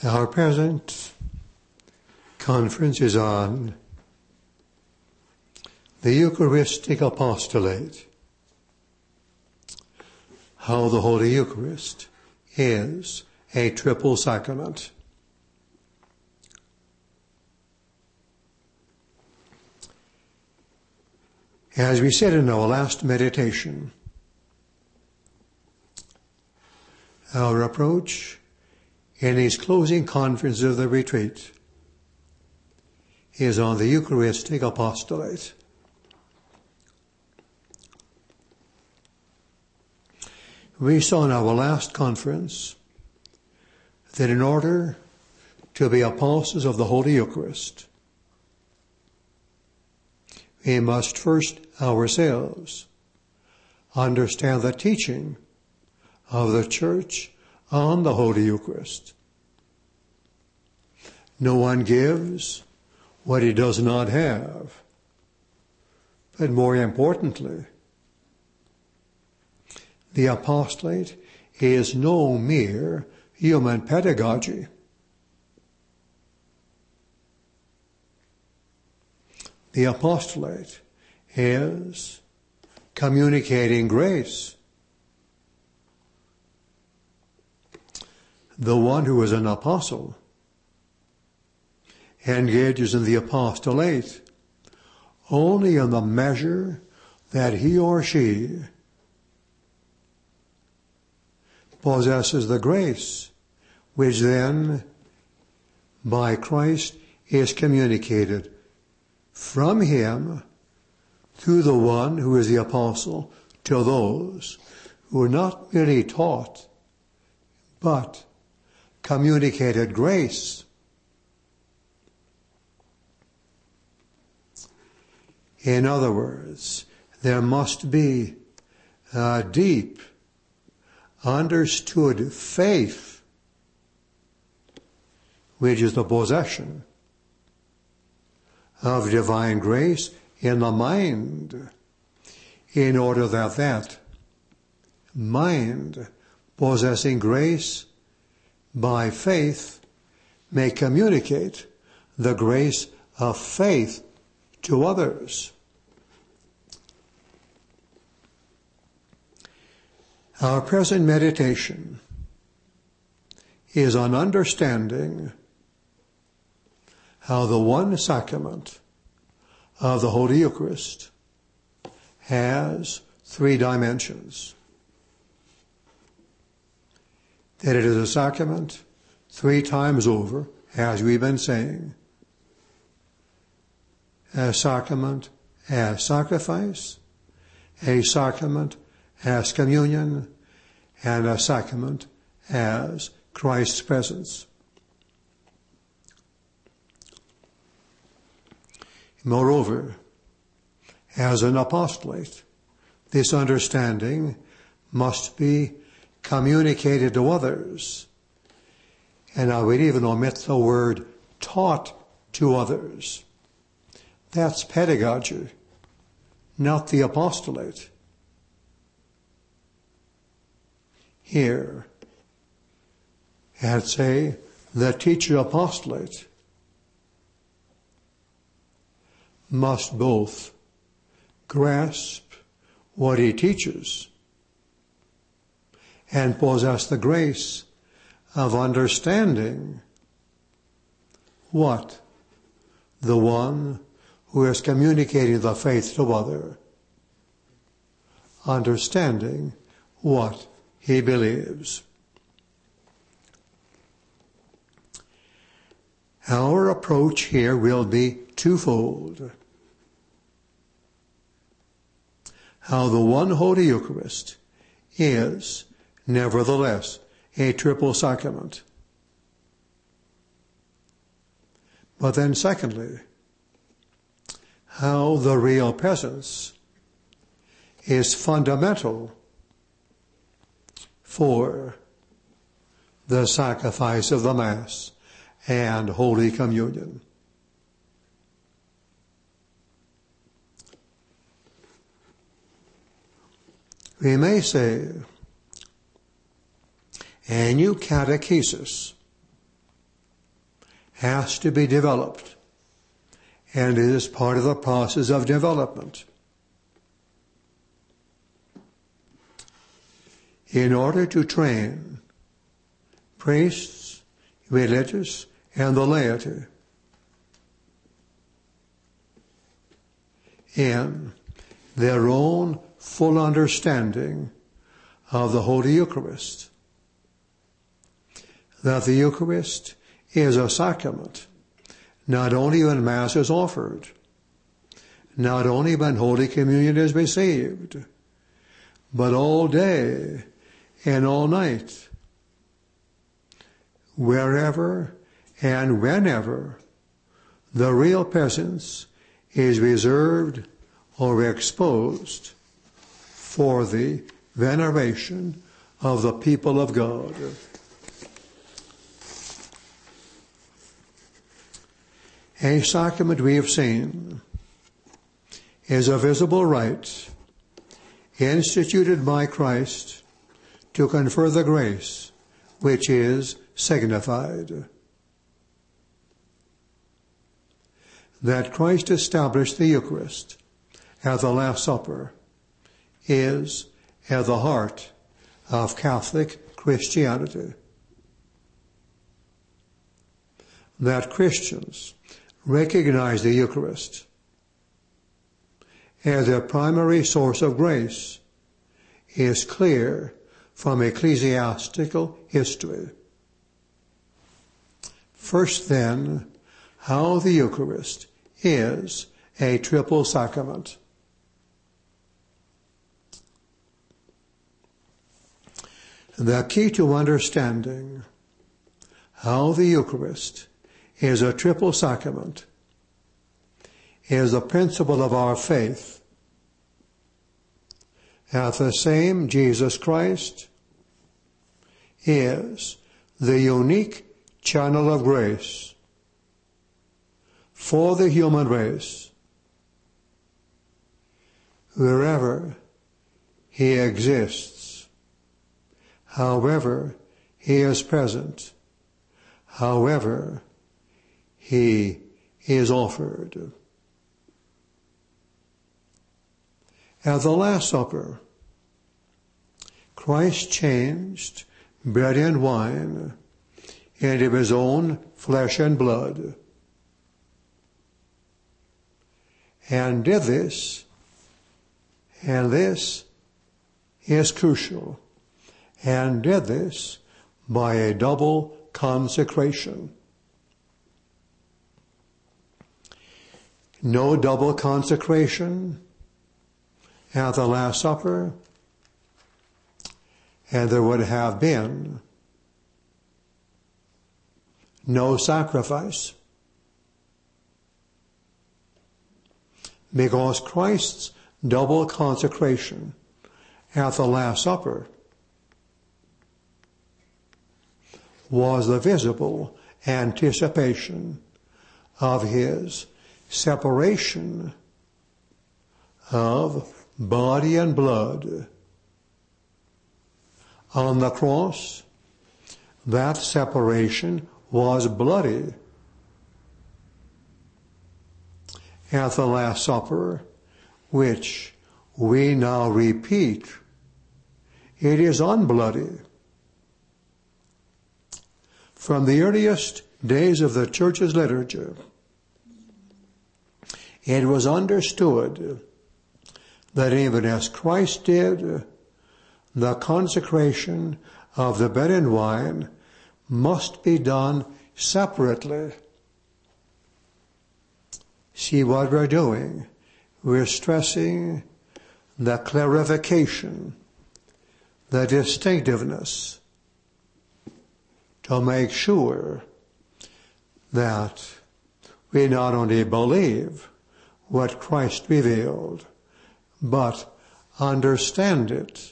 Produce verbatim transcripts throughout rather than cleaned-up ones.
Our present conference is on the Eucharistic Apostolate, how the Holy Eucharist is a triple sacrament. As we said in our last meditation, our approach in these closing conferences of the retreat is on the Eucharistic Apostolate. We saw in our last conference that in order to be apostles of the Holy Eucharist, we must first ourselves understand the teaching of the Church on the Holy Eucharist. No one gives what he does not have. But more importantly, the apostolate is no mere human pedagogy. The apostolate is communicating grace. The one who is an apostle engages in the apostolate only in the measure that he or she possesses the grace, which then, by Christ, is communicated from him through the one who is the apostle to those who are not merely taught, but communicated grace. In other words, there must be a deep, understood faith, which is the possession of divine grace in the mind, in order that that mind possessing grace by faith may communicate the grace of faith to others. Our present meditation is on understanding how the one sacrament of the Holy Eucharist has three dimensions. That it is a sacrament three times over, as we've been saying. A sacrament as sacrifice, a sacrament as communion, and a sacrament as Christ's presence. Moreover, as an apostolate, this understanding must be communicated to others. And I would even omit the word taught to others. That's pedagogy, not the apostolate. Here, I'd say the teacher apostolate must both grasp what he teaches and possess the grace of understanding what the one who is communicating the faith to other, understanding what he believes. Our approach here will be twofold. How the one Holy Eucharist is, nevertheless, a triple sacrament. But then secondly, how the real presence is fundamental for the sacrifice of the Mass and Holy Communion. We may say a new catechesis has to be developed, and it is part of the process of development. In order to train priests, religious, and the laity in their own full understanding of the Holy Eucharist, that the Eucharist is a sacrament, not only when Mass is offered, not only when Holy Communion is received, but all day and all night, wherever and whenever the real presence is reserved or exposed for the veneration of the people of God. A sacrament, we have seen, is a visible rite instituted by Christ to confer the grace which is signified. That Christ established the Eucharist at the Last Supper is at the heart of Catholic Christianity. That Christians recognize the Eucharist as their primary source of grace is clear from ecclesiastical history. First, then, how the Eucharist is a triple sacrament. The key to understanding how the Eucharist is a triple sacrament is the principle of our faith that the same Jesus Christ is the unique channel of grace for the human race wherever he exists, however he is present, however he is offered. At the Last Supper, Christ changed bread and wine into his own flesh and blood, and did this, and this is crucial, and did this by a double consecration. No double consecration at the Last Supper, and there would have been no sacrifice. Because Christ's double consecration at the Last Supper was the visible anticipation of his separation of body and blood. On the cross, that separation was bloody. At the Last Supper, which we now repeat, it is unbloody. From the earliest days of the Church's liturgy, it was understood that even as Christ did, the consecration of the bread and wine must be done separately. See what we're doing. We're stressing the clarification, the distinctiveness, to make sure that we not only believe what Christ revealed, but understand it.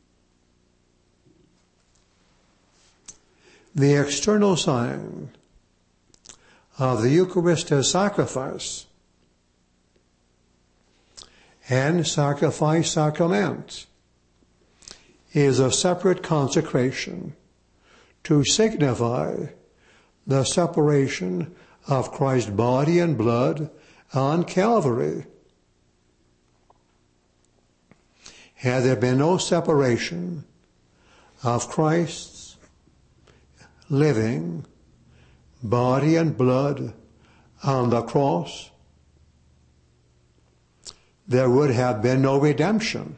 The external sign of the Eucharist as sacrifice and sacrifice sacrament is a separate consecration to signify the separation of Christ's body and blood on Calvary. Had there been no separation of Christ's living body and blood on the cross, there would have been no redemption.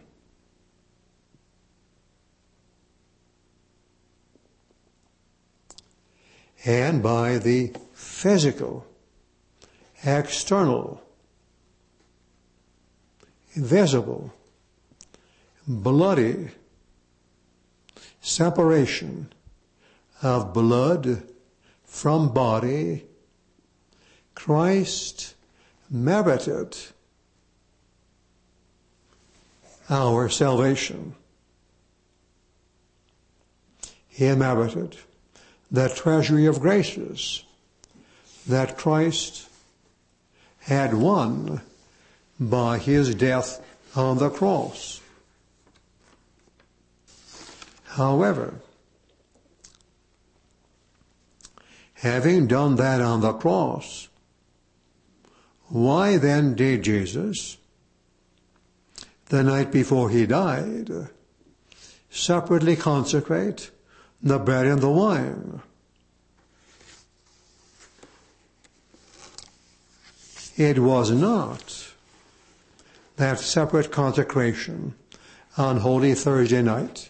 And by the physical, external, visible, bloody separation of blood from body, Christ merited our salvation. He merited the treasury of graces that Christ had won by his death on the cross. However, having done that on the cross, why then did Jesus, the night before he died, separately consecrate the bread and the wine? It was not that separate consecration on Holy Thursday night,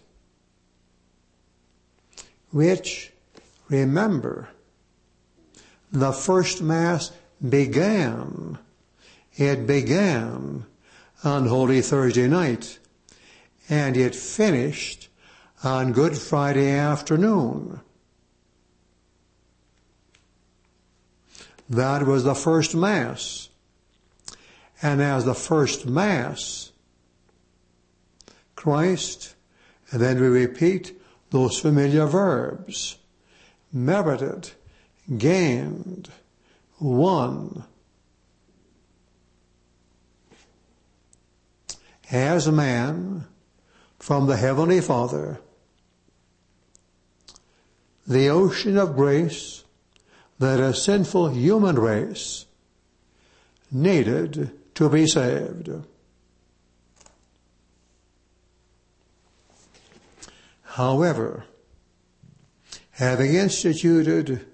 which, remember, the first Mass began. It began on Holy Thursday night, and it finished on Good Friday afternoon. That was the first Mass. And as the first Mass, Christ, and then we repeat those familiar verbs, merited, gained, won. As a man from the Heavenly Father, the ocean of grace that a sinful human race needed to be saved. However, having instituted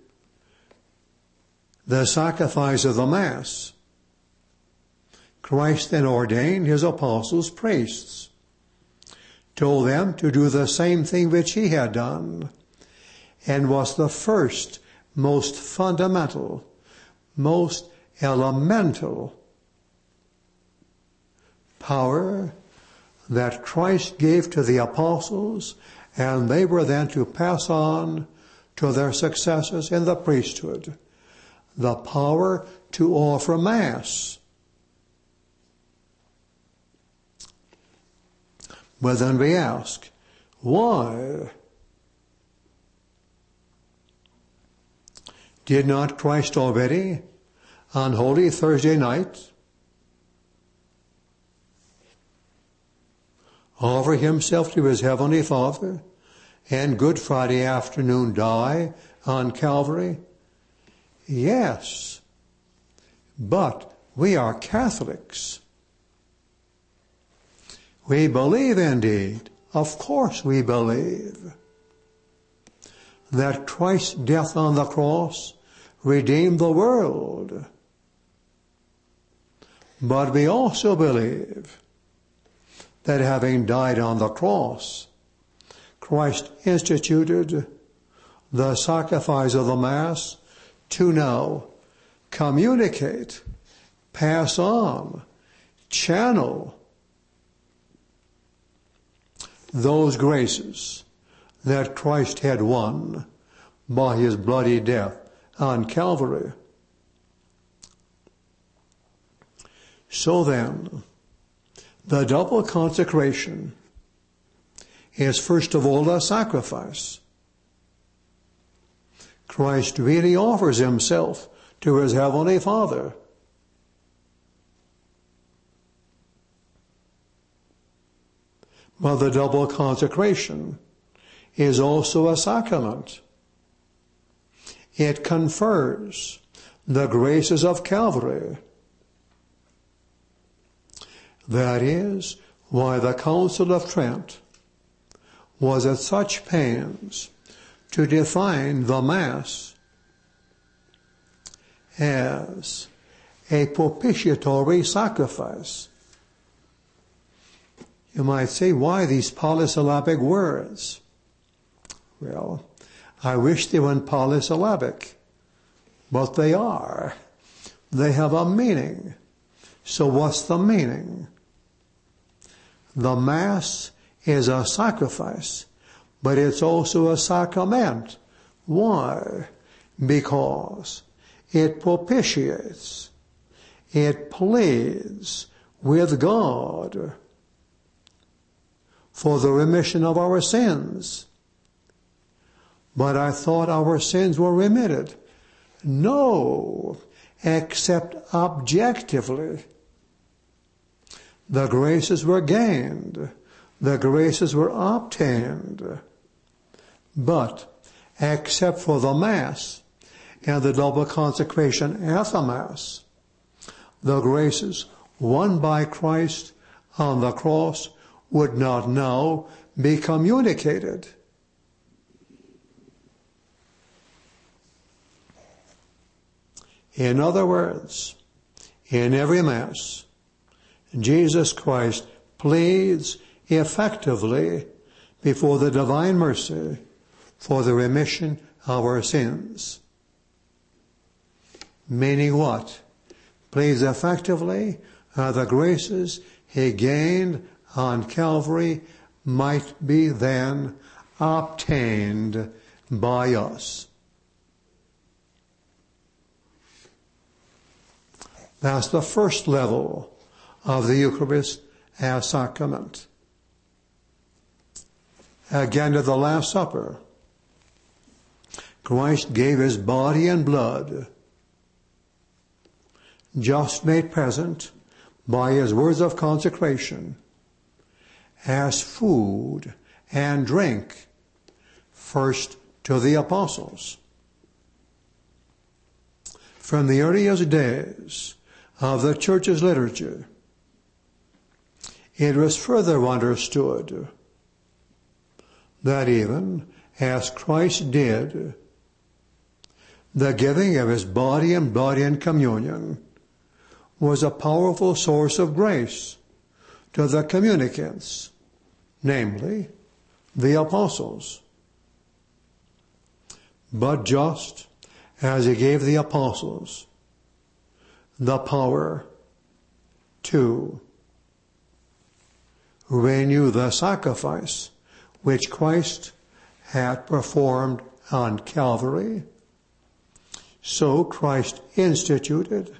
the sacrifice of the Mass, Christ then ordained his apostles priests, told them to do the same thing which he had done, and was the first, most fundamental, most elemental power that Christ gave to the apostles, and they were then to pass on to their successors in the priesthood, the power to offer Mass. But then we ask, why did not Christ already, on Holy Thursday night, offer himself to his Heavenly Father, and Good Friday afternoon die on Calvary? Yes, but we are Catholics. We believe indeed, of course we believe, that Christ's death on the cross redeemed the world. But we also believe that having died on the cross, Christ instituted the sacrifice of the Mass to now communicate, pass on, channel those graces that Christ had won by his bloody death on Calvary. So then, the double consecration is first of all a sacrifice. Christ really offers himself to his Heavenly Father. But the double consecration is also a sacrament. it confers the graces of Calvary. That is why the Council of Trent was at such pains to define the Mass as a propitiatory sacrifice. You might say, why these polysyllabic words? Well, I wish they weren't polysyllabic, but they are. They have a meaning. So what's the meaning? The Mass is a sacrifice, but it's also a sacrament. Why? Because it propitiates, it pleads with God for the remission of our sins. But I thought our sins were remitted. No, except objectively. The graces were gained. The graces were obtained. But, except for the Mass and the double consecration at the Mass, the graces won by Christ on the cross would not now be communicated. In other words, in every Mass, Jesus Christ pleads effectively before the divine mercy for the remission of our sins. Meaning what? Pleads effectively uh, the graces he gained on Calvary might be then obtained by us. That's the first level of the Eucharist as sacrament. Again, at the Last Supper, Christ gave his body and blood, just made present by his words of consecration, as food and drink, first to the apostles. From the earliest days of the Church's liturgy, it was further understood that even as Christ did, the giving of his body and blood in communion was a powerful source of grace to the communicants, namely the apostles. But just as he gave the apostles the power to renew the sacrifice which Christ had performed on Calvary, so Christ instituted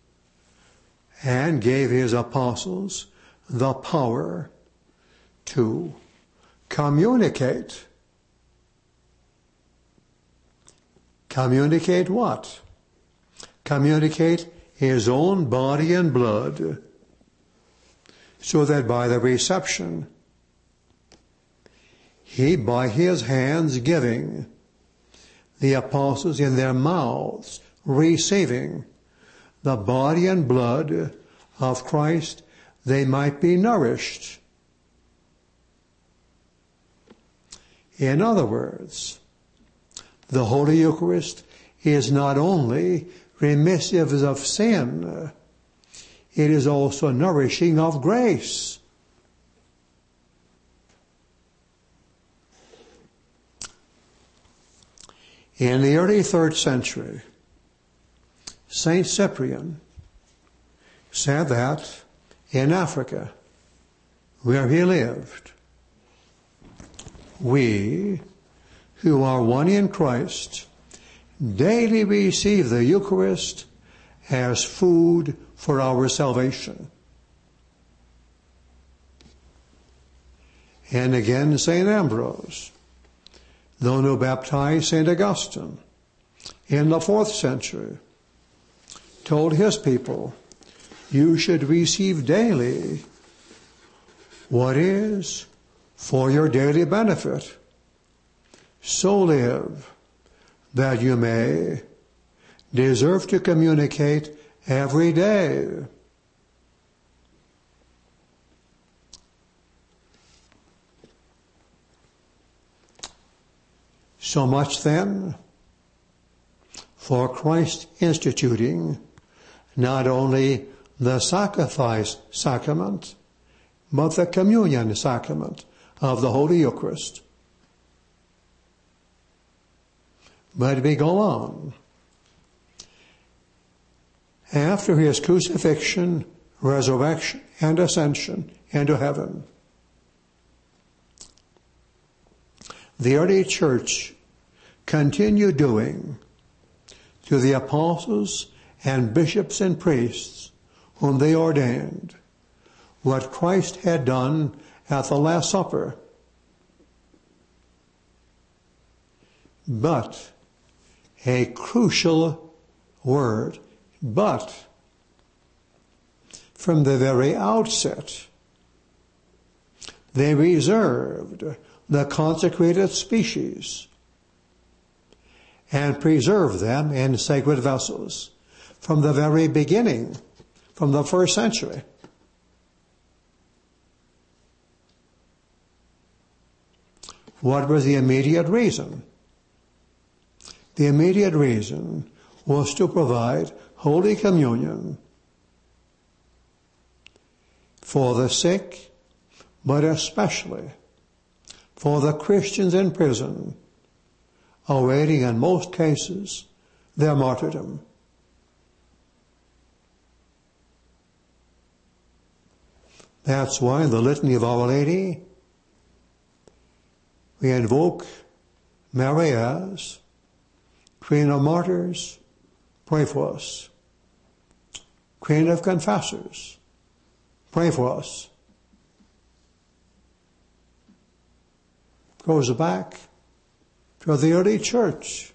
and gave his apostles the power to communicate. Communicate what? Communicate his own body and blood, so that by the reception, he, by his hands giving, the apostles in their mouths receiving the body and blood of Christ, they might be nourished. In other words, the Holy Eucharist is not only remissive of sin, it is also nourishing of grace. In the early third century, Saint Cyprian said that in Africa, where he lived, we who are one in Christ daily receive the Eucharist as food for our salvation. And again, Saint Ambrose, the one who baptized Saint Augustine in the fourth century, told his people, you should receive daily what is for your daily benefit. So live that you may deserve to communicate every day. So much then for Christ instituting not only the sacrifice sacrament, but the communion sacrament of the Holy Eucharist. But we go on. After his crucifixion, resurrection, and ascension into heaven, the early church continued doing to the apostles and bishops and priests whom they ordained what Christ had done at the Last Supper. But, a crucial word, but, from the very outset, they reserved the consecrated species and preserved them in sacred vessels from the very beginning, from the first century. What was the immediate reason? The immediate reason was to provide Holy Communion for the sick, but especially for the Christians in prison, awaiting in most cases their martyrdom. That's why in the Litany of Our Lady, we invoke Mary as Queen of Martyrs, pray for us. Queen of Confessors, pray for us. Goes back to the early church,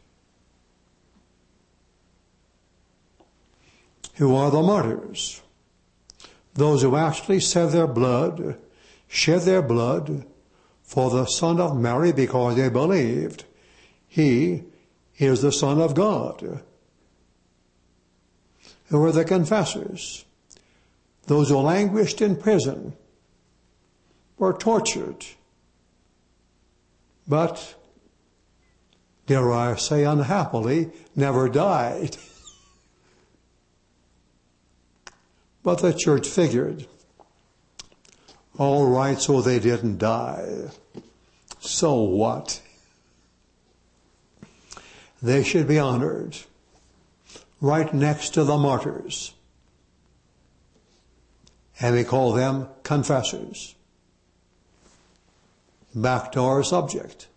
who are the martyrs, those who actually shed their blood, shed their blood for the Son of Mary because they believed he is the Son of God. Who were the confessors, those who languished in prison, were tortured, but, dare I say unhappily, never died. But the church figured, all right, so they didn't die. So what? They should be honored right next to the martyrs. And we call them confessors. Back to our subject.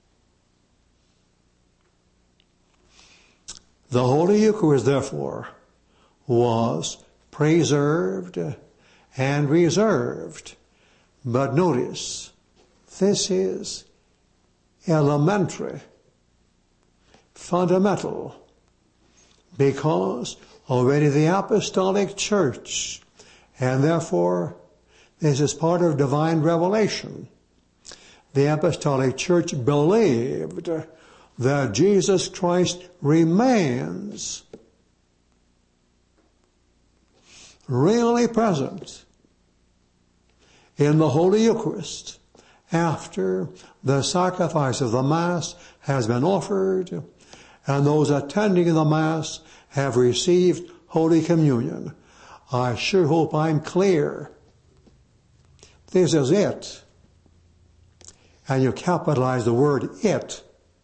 The Holy Eucharist, therefore, was preserved and reserved. But notice, this is elementary, fundamental, because already the Apostolic Church, and therefore this is part of divine revelation, the Apostolic Church believed that Jesus Christ remains really present in the Holy Eucharist after the sacrifice of the Mass has been offered and those attending the Mass have received Holy Communion. I sure hope I'm clear. This is it. And you capitalize the word it.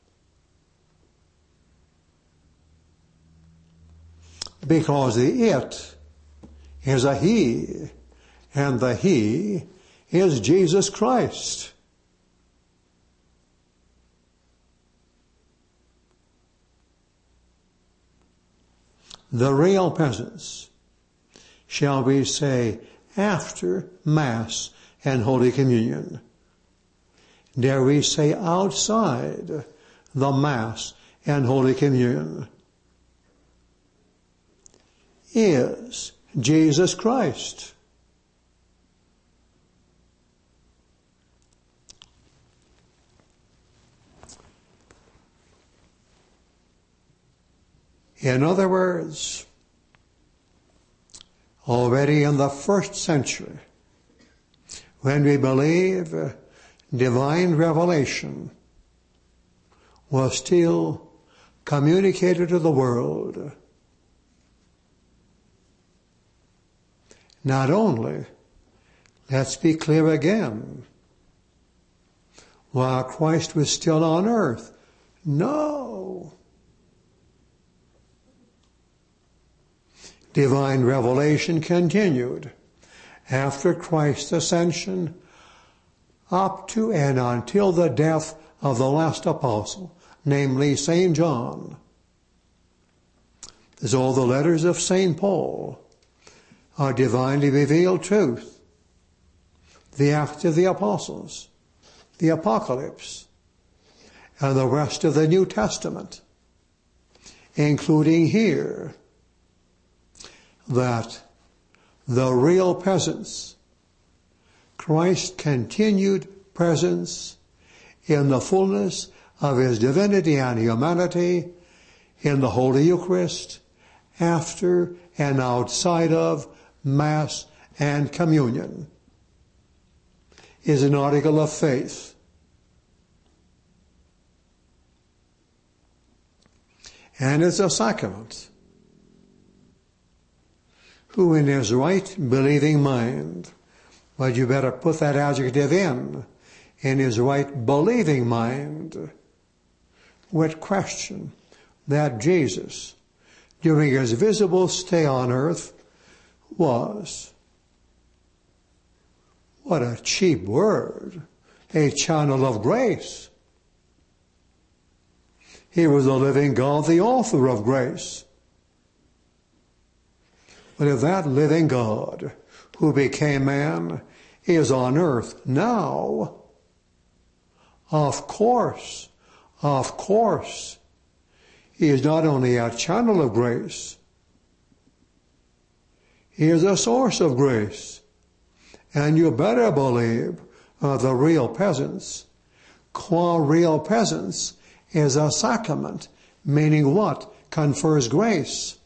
Because the it is a he, and the he is Jesus Christ. The real presence shall we say after Mass and Holy Communion. Dare we say outside the Mass and Holy Communion is Jesus Christ. In other words, already in the first century, when we believe divine revelation was still communicated to the world, not only, let's be clear again, while Christ was still on earth, no. Divine revelation continued after Christ's ascension up to and until the death of the last apostle, namely Saint John. As all the letters of Saint Paul are divinely revealed truth. The Acts of the Apostles, the Apocalypse, and the rest of the New Testament, including here, that the real presence, Christ's continued presence in the fullness of his divinity and humanity in the Holy Eucharist, after and outside of Mass and Communion, is an article of faith. And it's a sacrament. Who in his right believing mind, but you better put that adjective in, in his right believing mind, would question that Jesus, during his visible stay on earth, was, what a cheap word, a channel of grace. He was the living God, the author of grace. But if that living God, who became man, is on earth now, of course, of course, he is not only a channel of grace, he is a source of grace. And you better believe uh, the real presence, qua real presence, is a sacrament, meaning what? Confers grace.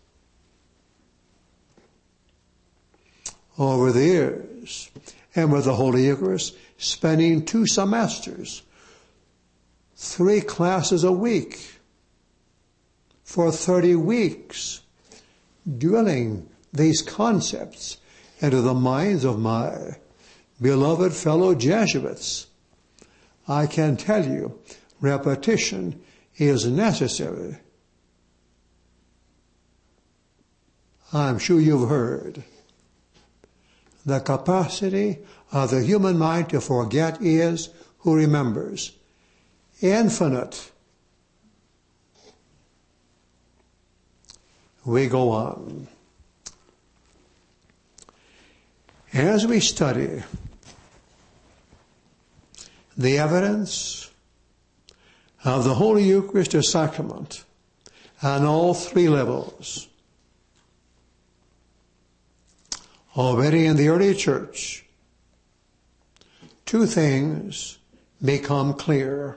Over the years, and with the Holy Eucharist, spending two semesters, three classes a week, for thirty weeks, drilling these concepts into the minds of my beloved fellow Jesuits. I can tell you, repetition is necessary. I'm sure you've heard. The capacity of the human mind to forget is, who remembers, infinite. We go on. As we study the evidence of the Holy Eucharist as sacrament on all three levels, already in the early church, two things become clear.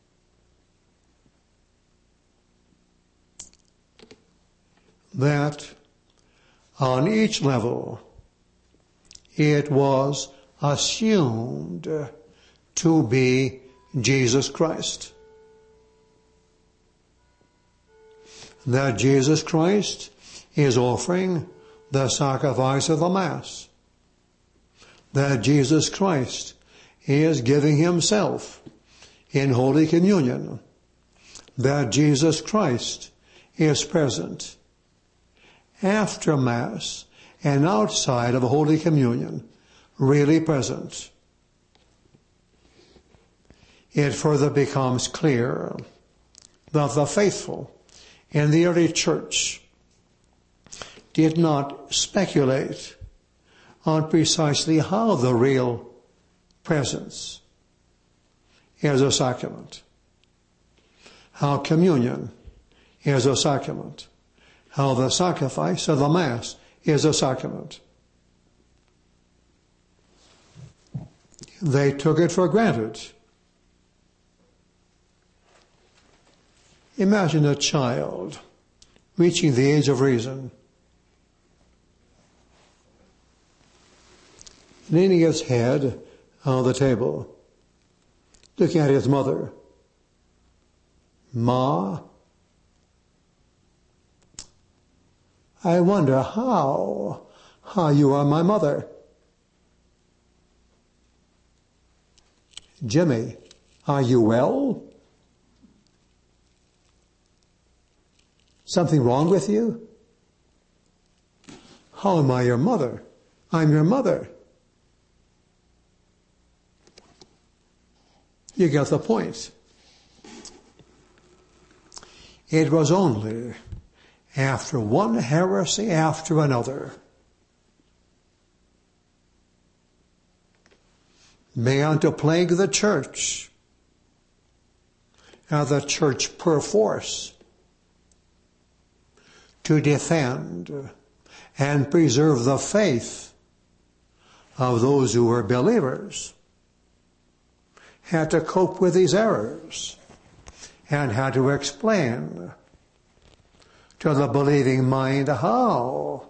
That on each level it was assumed to be Jesus Christ. That Jesus Christ is offering the sacrifice of the Mass. That Jesus Christ is giving himself in Holy Communion. That Jesus Christ is present after Mass and outside of Holy Communion, really present. It further becomes clear that the faithful in the early church did not speculate on precisely how the real presence is a sacrament, how communion is a sacrament, how the sacrifice of the Mass is a sacrament. They took it for granted. Imagine a child reaching the age of reason, leaning his head on the table, looking at his mother. Ma, I wonder how, how you are my mother. Jimmy, are you well? Something wrong with you? How am I your mother? I'm your mother. You get the point. It was only after one heresy after another began to plague the church, and the church perforce to defend and preserve the faith of those who were believers, had to cope with these errors and had to explain to the believing mind how.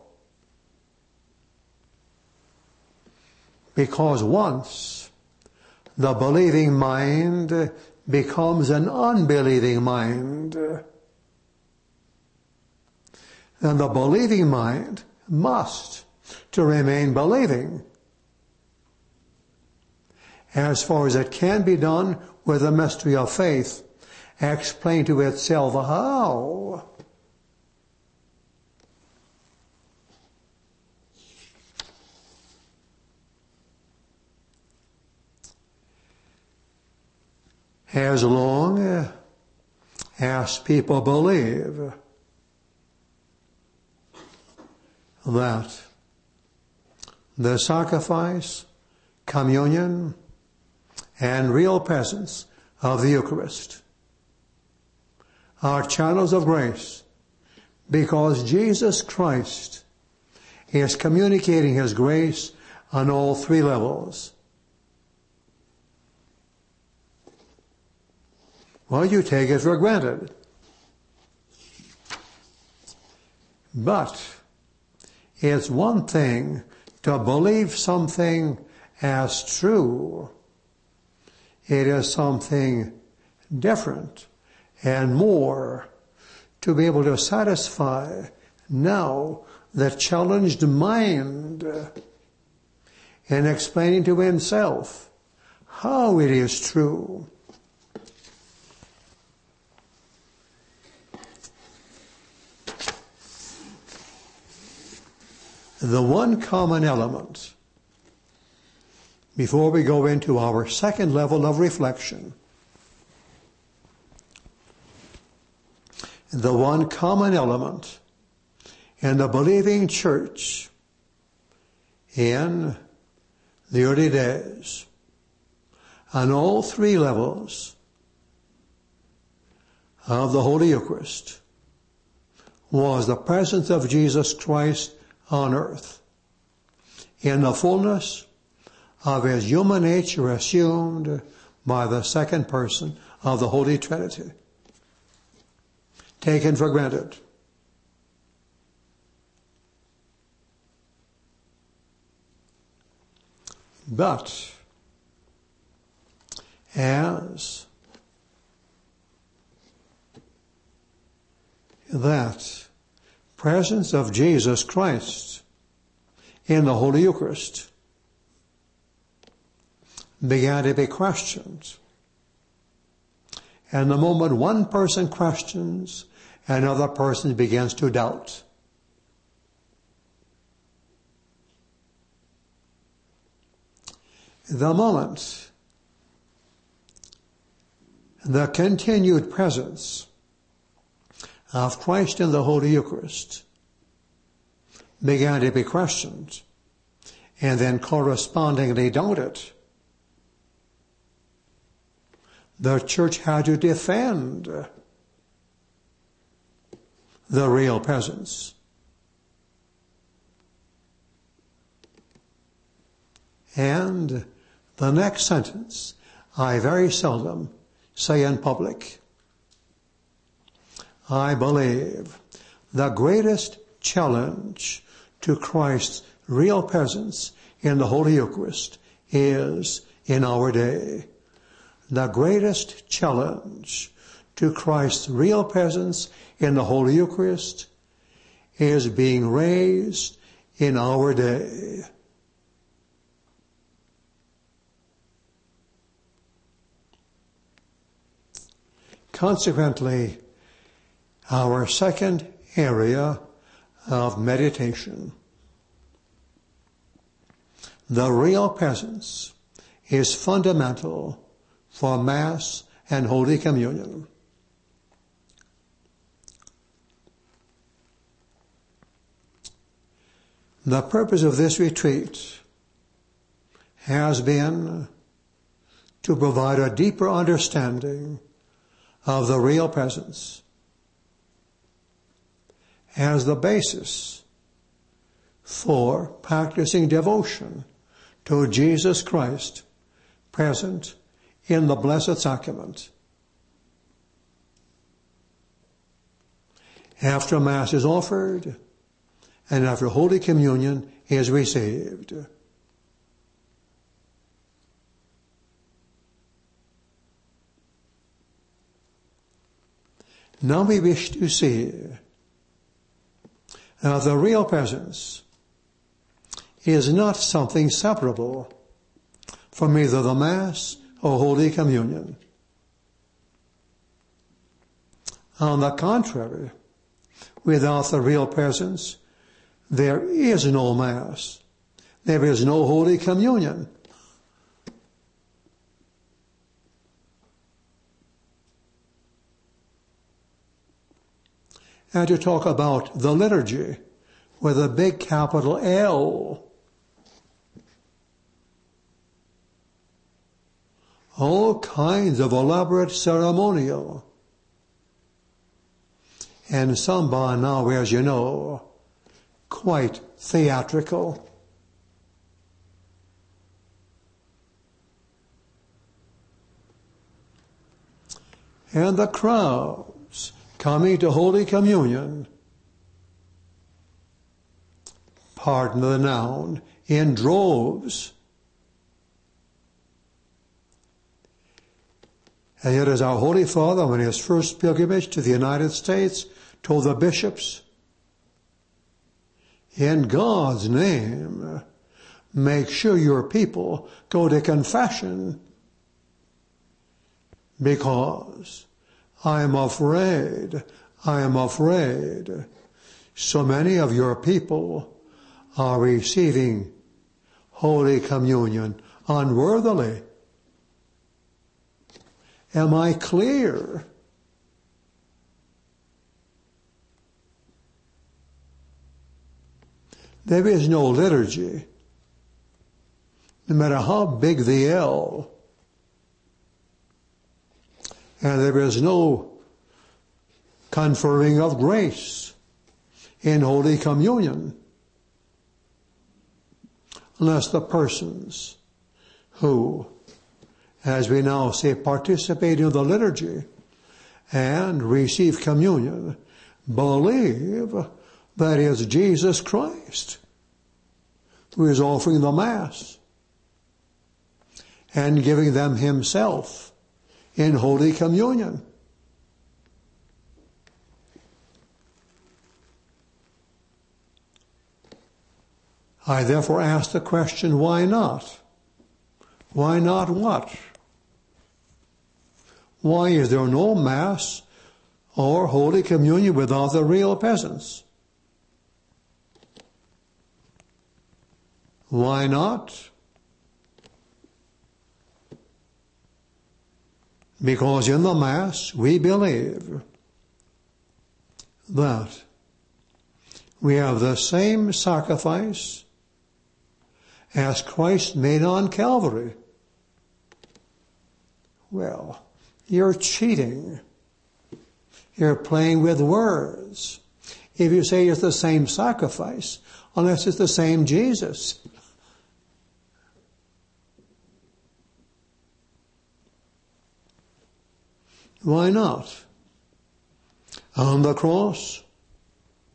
Because once the believing mind becomes an unbelieving mind, then the believing mind must, to remain believing, as far as it can be done with the mystery of faith, explain to itself how. As long as people believe that the sacrifice, communion, and real presence of the Eucharist are channels of grace, because Jesus Christ is communicating His grace on all three levels. Well, you take it for granted. But it's one thing to believe something as true. It is something different and more to be able to satisfy now the challenged mind in explaining to himself how it is true. The one common element, before we go into our second level of reflection, the one common element in the believing church in the early days, on all three levels of the Holy Eucharist, was the presence of Jesus Christ on earth, in the fullness of His human nature assumed by the second person of the Holy Trinity. Taken for granted. But as that presence of Jesus Christ in the Holy Eucharist began to be questioned. And the moment one person questions, another person begins to doubt. The moment the continued presence of Christ in the Holy Eucharist began to be questioned and then correspondingly doubted, the church had to defend the real presence. And the next sentence I very seldom say in public. I believe the greatest challenge to Christ's real presence in the Holy Eucharist is in our day. The greatest challenge to Christ's real presence in the Holy Eucharist is being raised in our day. Consequently, our second area of meditation, the real presence, is fundamental for Mass and Holy Communion. The purpose of this retreat has been to provide a deeper understanding of the real presence as the basis for practicing devotion to Jesus Christ present in the Blessed Sacrament. After Mass is offered and after Holy Communion is received. Now we wish to see that the real presence is not something separable from either the Mass or Holy Communion. On the contrary, without the real presence, there is no Mass. There is no Holy Communion. And to talk about the liturgy with a big capital L. All kinds of elaborate ceremonial. And some by now, as you know, quite theatrical. And the crowds coming to Holy Communion, pardon the noun, in droves. And yet as our Holy Father, on his first pilgrimage to the United States, told the bishops, in God's name, make sure your people go to confession, because I am afraid, I am afraid so many of your people are receiving Holy Communion unworthily. Am I clear? There is no liturgy, no matter how big the L, and there is no conferring of grace in Holy Communion unless the persons who, as we now say, participate in the liturgy and receive communion, believe that is Jesus Christ who is offering the Mass and giving them himself in Holy Communion. I therefore ask the question, why not? Why not what? Why is there no Mass or Holy Communion without the real presence? Why not? Because in the Mass we believe that we have the same sacrifice as Christ made on Calvary. Well, you're cheating. You're playing with words if you say it's the same sacrifice, unless it's the same Jesus. Why not? On the cross,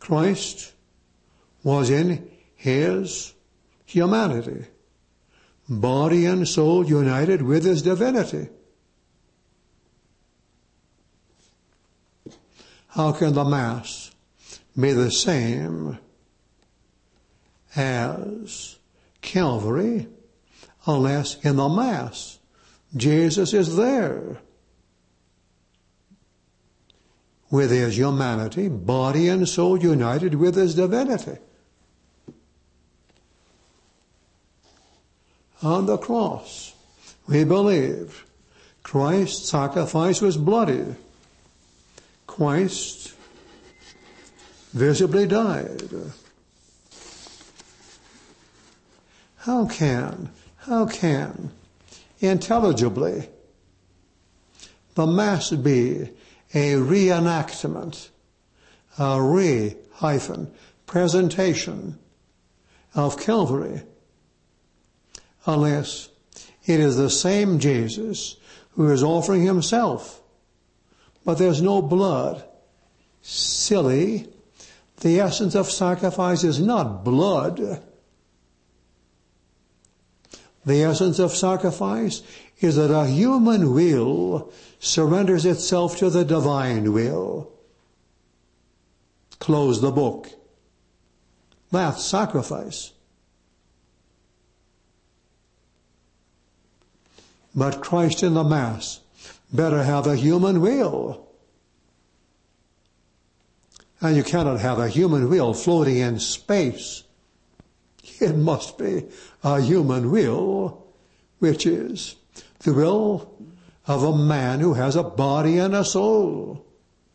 Christ was in his humanity, body and soul united with his divinity. How can the Mass be the same as Calvary unless in the Mass Jesus is there with his humanity, body and soul united with his divinity? On the cross, we believe Christ's sacrifice was bloody. Christ visibly died. How can, how can, intelligibly, the Mass be a reenactment, a re hyphen presentation of Calvary, unless it is the same Jesus who is offering himself, but there's no blood? Silly. The essence of sacrifice is not blood. The essence of sacrifice is that a human will surrenders itself to the divine will. Close the book. That's sacrifice. But Christ in the Mass better have a human will. And you cannot have a human will floating in space. It must be a human will, which is the will of a man who has a body and a soul.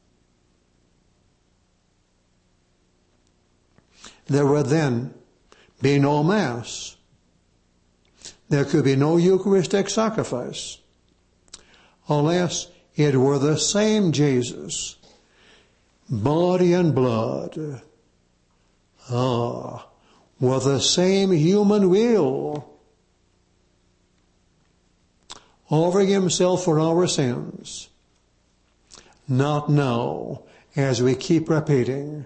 There would then be no Mass. There could be no Eucharistic sacrifice unless it were the same Jesus, body and blood, ah, with the same human will, offering himself for our sins, not now, as we keep repeating,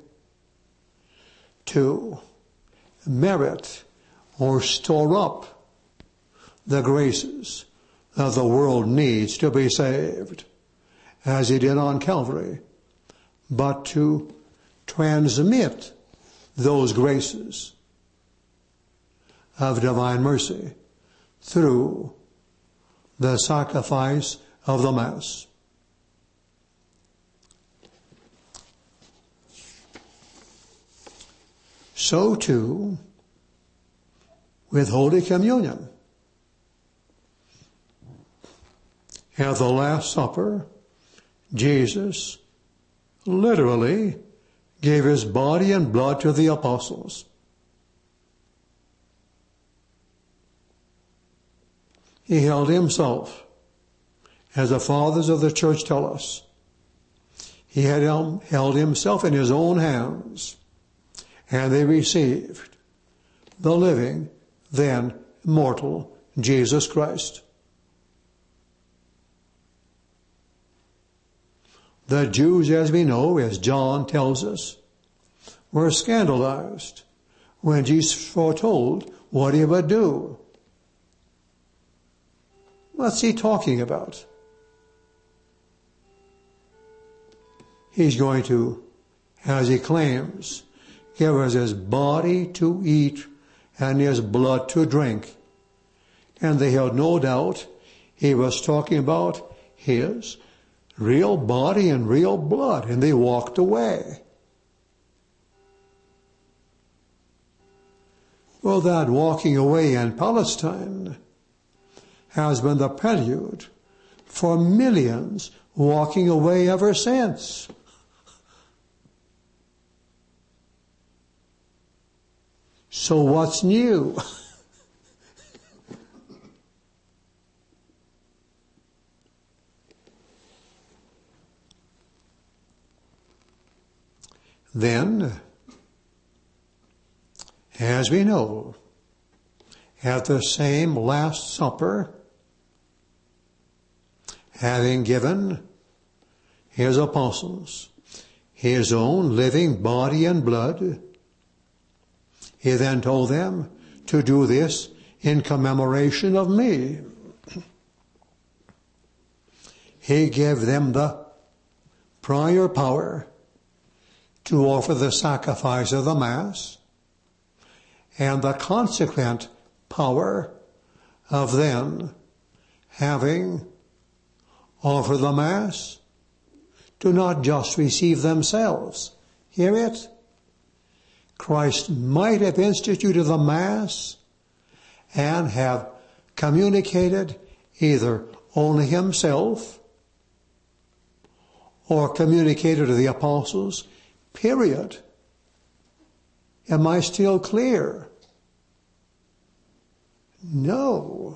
to merit or store up the graces that the world needs to be saved, as he did on Calvary, but to transmit those graces of divine mercy through the sacrifice of the Mass. So too with Holy Communion. At the Last Supper, Jesus literally gave his body and blood to the apostles. He held himself, as the fathers of the church tell us. He had held himself in his own hands, and they received the living, then mortal Jesus Christ. The Jews, as we know, as John tells us, were scandalized when Jesus foretold what he would do. What's he talking about? He's going to, as he claims, give us his body to eat and his blood to drink. And they had no doubt he was talking about his real body and real blood, and they walked away. Well, that walking away in Palestine has been the prelude for millions walking away ever since. So what's new? Then, as we know, at the same Last Supper, having given his apostles his own living body and blood. He then told them to do this in commemoration of me. He gave them the prior power to offer the sacrifice of the Mass and the consequent power of then having offered the Mass to not just receive themselves. Hear it? Christ might have instituted the Mass and have communicated either only himself or communicated to the apostles, period. Am I still clear? No.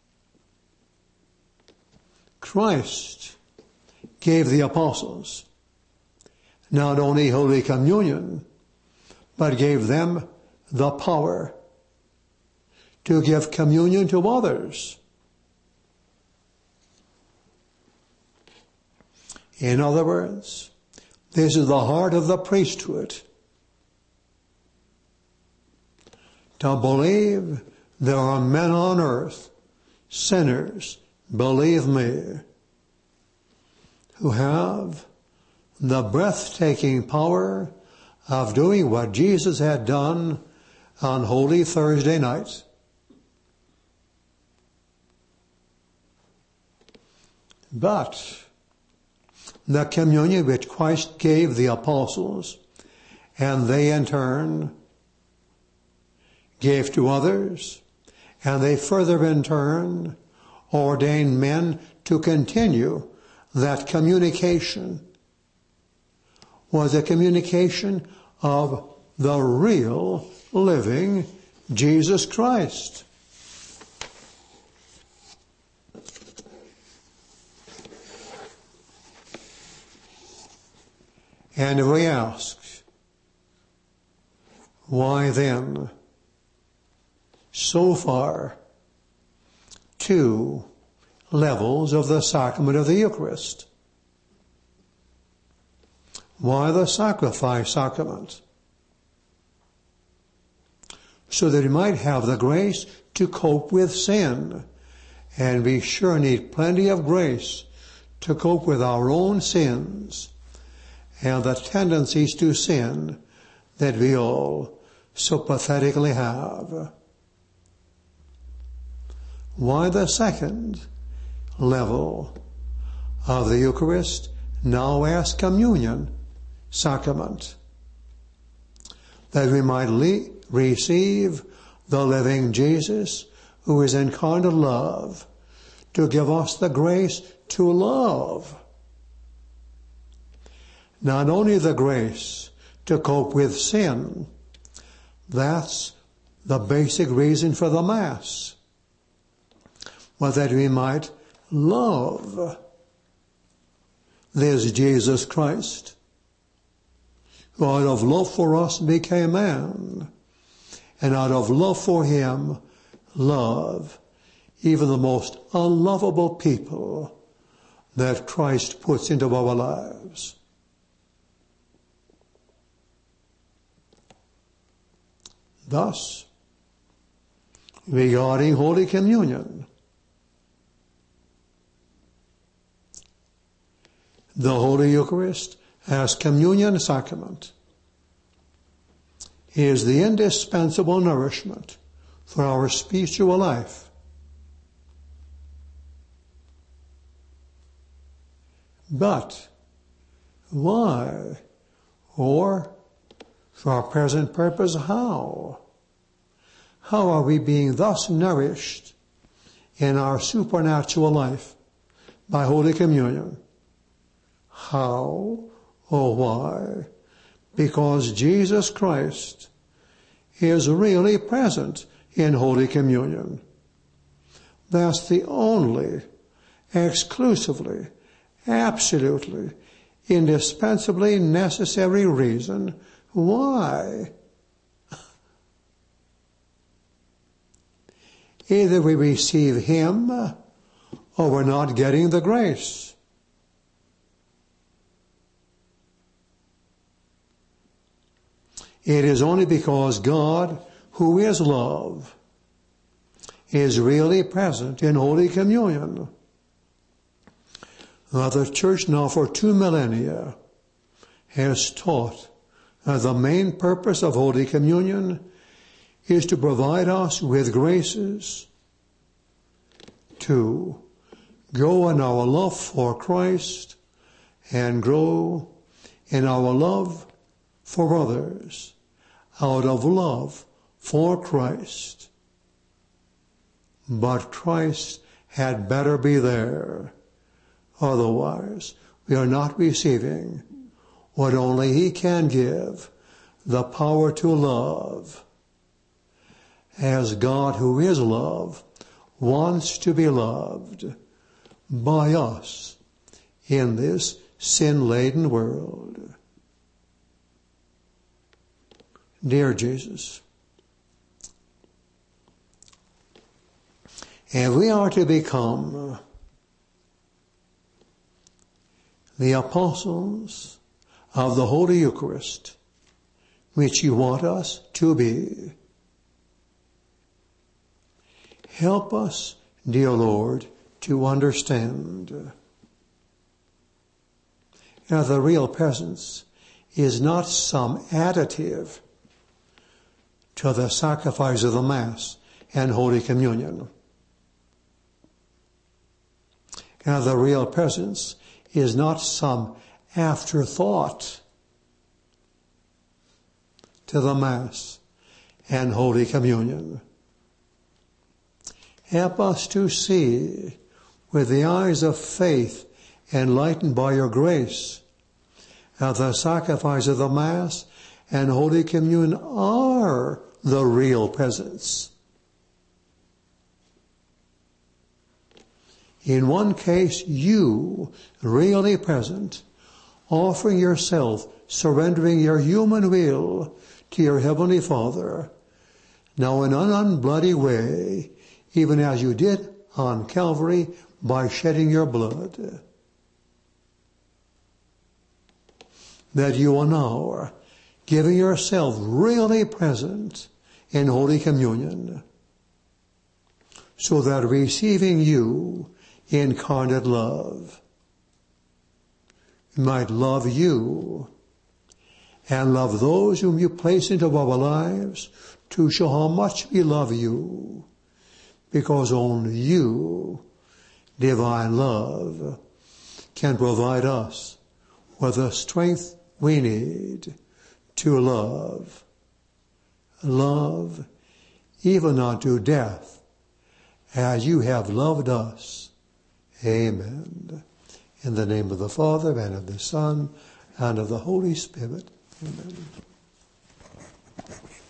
Christ gave the apostles not only Holy Communion, but gave them the power to give communion to others. In other words, this is the heart of the priesthood. To believe there are men on earth, sinners, believe me, who have the breathtaking power of doing what Jesus had done on Holy Thursday night. But the communion which Christ gave the apostles, and they in turn gave to others, and they further in turn ordained men to continue that communication, was a communication of the real living Jesus Christ. And we ask, why then, so far, two levels of the sacrament of the Eucharist? Why the sacrifice sacrament? So that we might have the grace to cope with sin. And we sure need plenty of grace to cope with our own sins and the tendencies to sin that we all so pathetically have. Why the second level of the Eucharist, now as communion sacrament? That we might le- receive the living Jesus, who is incarnate love, to give us the grace to love. Not only the grace to cope with sin, that's the basic reason for the Mass, but that we might love this Jesus Christ, who out of love for us became man, and out of love for him, love even the most unlovable people that Christ puts into our lives. Thus, regarding Holy Communion, the Holy Eucharist as communion sacrament is the indispensable nourishment for our spiritual life. But why? Or, for our present purpose, how? How are we being thus nourished in our supernatural life by Holy Communion? How or why? Because Jesus Christ is really present in Holy Communion. That's the only, exclusively, absolutely, indispensably necessary reason why. Either we receive him or we're not getting the grace. It is only because God, who is love, is really present in Holy Communion that the Church now for two millennia has taught that the main purpose of Holy Communion is to provide us with graces to grow in our love for Christ and grow in our love for others out of love for Christ. But Christ had better be there. Otherwise, we are not receiving what only He can give, the power to love. As God, who is love, wants to be loved by us in this sin-laden world. Dear Jesus, if we are to become the apostles of the Holy Eucharist, which you want us to be, help us, dear Lord, to understand that the real presence is not some additive to the sacrifice of the Mass and Holy Communion. And the real presence is not some afterthought to the Mass and Holy Communion. Help us to see with the eyes of faith enlightened by your grace that the sacrifice of the Mass and Holy Communion are the real presence. In one case, you, really present, offering yourself, surrendering your human will to your Heavenly Father, now in an unbloody way, even as you did on Calvary by shedding your blood, that you are now giving yourself really present in Holy Communion, so that receiving you, incarnate love, might love you and love those whom you place into our lives to show how much we love you, because only you, divine love, can provide us with the strength we need to love, love even unto death, as you have loved us. Amen. In the name of the Father, and of the Son, and of the Holy Spirit. Amen.